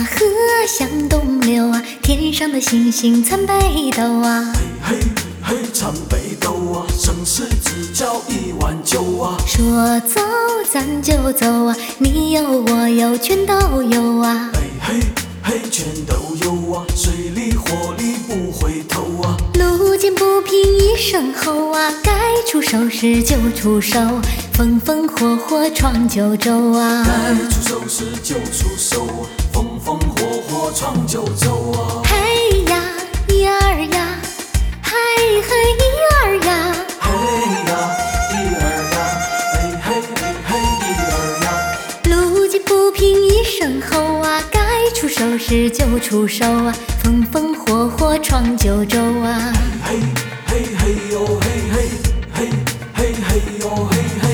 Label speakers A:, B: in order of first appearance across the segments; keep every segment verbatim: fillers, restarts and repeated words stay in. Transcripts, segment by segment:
A: 河向东流啊，天上的星星参北斗啊。
B: 嘿嘿嘿，参北斗啊，生死之交一碗酒啊。
A: 说走咱就走啊，你有我有全都有啊。
B: 嘿嘿嘿，全都有啊，水里火里不回头啊。
A: 路见不平一声吼啊，该出手时就出手，风风火火闯九州啊。
B: 该出手时就出手啊，风风火火闯九州啊。
A: 嘿呀一二呀，嘿嘿一二呀，
B: 嘿呀一二呀，嘿嘿嘿嘿一二呀。
A: 路见不平一声吼啊，该出手时就出手啊，风风火火闯九州啊。
B: 嘿嘿嘿哟嘿嘿嘿嘿嘿哟嘿嘿。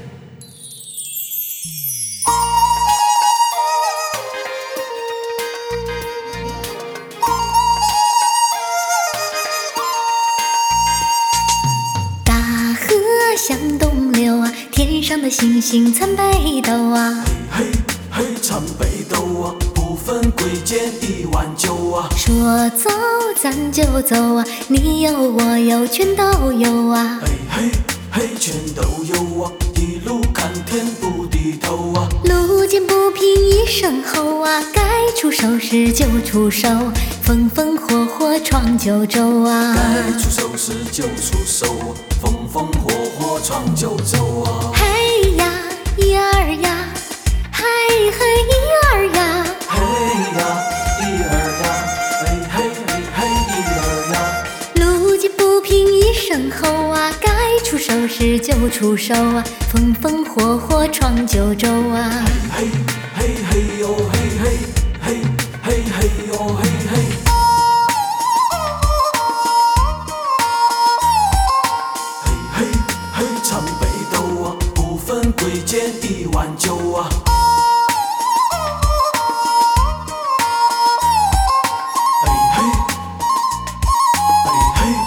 A: 大河向东流啊，天上的星星参北斗啊。
B: 嘿嘿，参北斗啊，不分贵贱一碗酒啊。
A: 说走咱就走啊，你有我有全都有啊。
B: 嘿嘿嘿，全都有啊，一路看天不低头啊。
A: 路见不平一声吼啊，该出手时就出手，风风火火闯九州啊。
B: 该出手时就出手啊，风风火火闯九州啊。
A: 嘿呀一二呀，嘿嘿一二呀，
B: 嘿呀一二呀，嘿嘿嘿嘿一二呀。
A: 路见不平一声吼啊，该出手时就出手啊，风风火火闯九州啊。
B: 嘿嘿嘿哟嘿嘿嘿嘿嘿哟嘿嘿。嘿嘿嘿，参北斗啊，不分贵贱一碗酒啊。嘿嘿嘿嘿。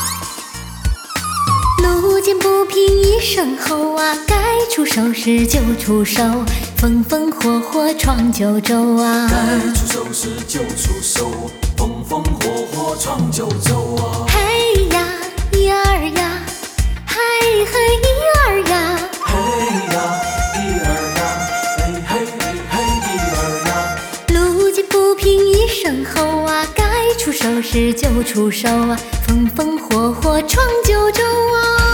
A: 路见不平一声吼啊，该出手时就出手，风风火火闯九州啊。
B: 该出手时就出手，风风火火闯九州啊。
A: 嘿呀一二呀，嘿嘿一二呀，
B: 嘿呀一二呀，嘿嘿嘿嘿一二呀。
A: 路见不平一声吼啊，该出手时就出手啊，风风火火闯九州啊。